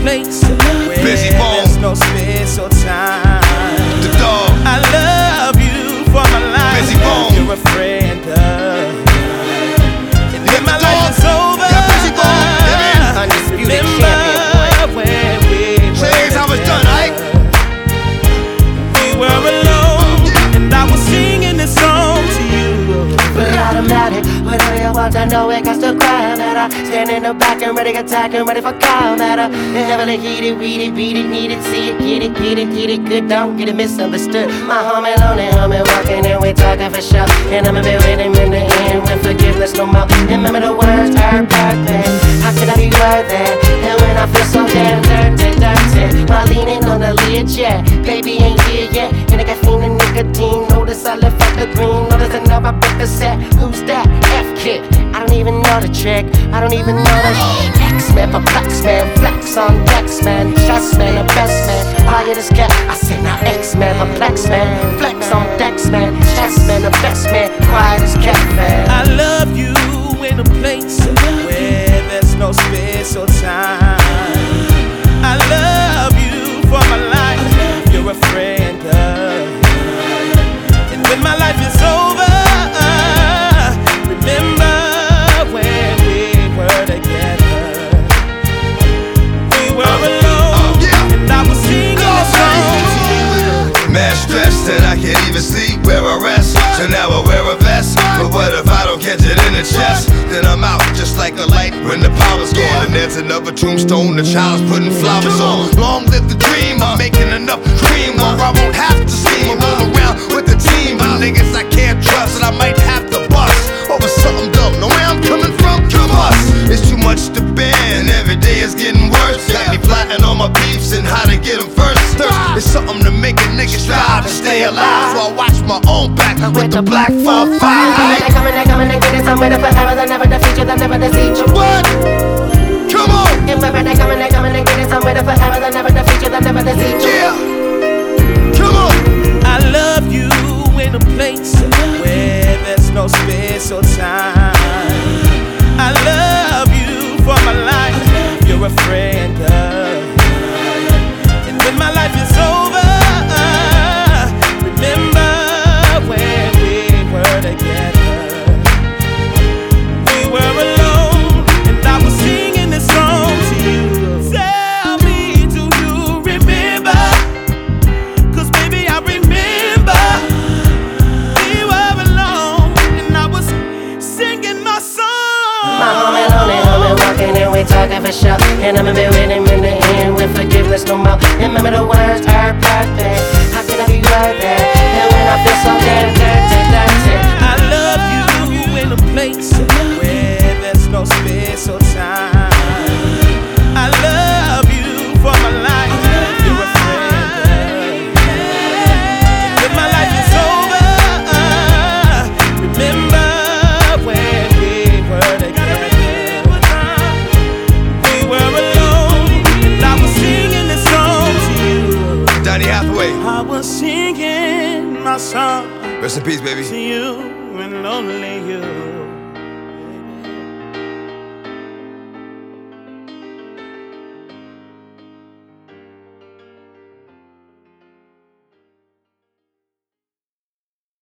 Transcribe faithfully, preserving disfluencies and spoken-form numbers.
place where Busy Bone. there's no space or time. The dog. I love you for my life. Busy Bone. You're a friend of mine. And when my the dog. life is over, Yeah, Busy Bone. Yeah, man. Undisputed remember champion, boy. when we were Change how it's done, aight? We were alone, and I was singing this song to you. But automatic, whenever you want to know it, got to cry matter. Stand in the back and ready to attack and ready for call matter. And heavily heated, read it, beat it, need it, see it, get it, get it, get it, good, don't get it misunderstood. My homie lonely, homie walking and we talking for sure. And I'ma be with him in the end when forgiveness no more. Remember the words, her perfect. How could I be worthy? And when I feel so damn dirty, dirty, while leaning on the lid, yeah, baby ain't here yet. And I got feeling nicotine. Notice I left out the green. Notice I know I break the set. Who's that? F kid. I don't even know the trick. I don't even know the X-Man, perplex man, flex on Dex man, chess man, the best man. Quiet as cat. I said now X-Man, perplex man, flex on Dex man, chess man, the best man. Quiet as cat man. I love you in a place where there's no space or time. I love you for my life. You're a friend of mine. And when my life is over, remember when we were together. We were alone, and I was singing a song to you. Mad stress that I can't even see where I rest. So now I wear a vest. But what if I don't catch it in the chest? Then I'm out just like a light when the power's gone. And there's another tombstone, the child's putting flowers on. Long live the dream, I'm making enough cream where I won't have to steam. Roll around with the team, but niggas I can't trust, and I might have to bust over something dumb. Know where I'm coming from? Come us. It's too much to bear, and every day is getting worse. Got me plotting on my beefs and how to get them first. Thirst is something to make a nigga strive to stay alive. So I watch my own back with the black four five. They coming, they coming, they getting somewhere to forever. They never the future, they never the future. What? Come on! If ever they coming, they coming, they getting somewhere to forever. They never the future, they never the future. Yeah! Come on! I love you in a place where there's no space or time. I love you for my life. You're a friend of mine. And when my life is over, remember when we were together. We were alone, and I was singing this song to you. Tell me, do you remember? 'Cause baby, I remember. We were alone, and I was singing my song. My homie lonely, homie walking and we talking for sure. And I'ma be with him in the end with forgiveness no more. Remember the words, her perfect. How could I be worthy? And when I feel so damn dirty, dirty. I love you in a place where there's no space or time. I love you for my life. You're a friend of mine. When my life is over, remember when we were together. We were alone, and I was singing this song to you. Donny Hathaway. I was singing my song Rest in peace, baby. to you and only you.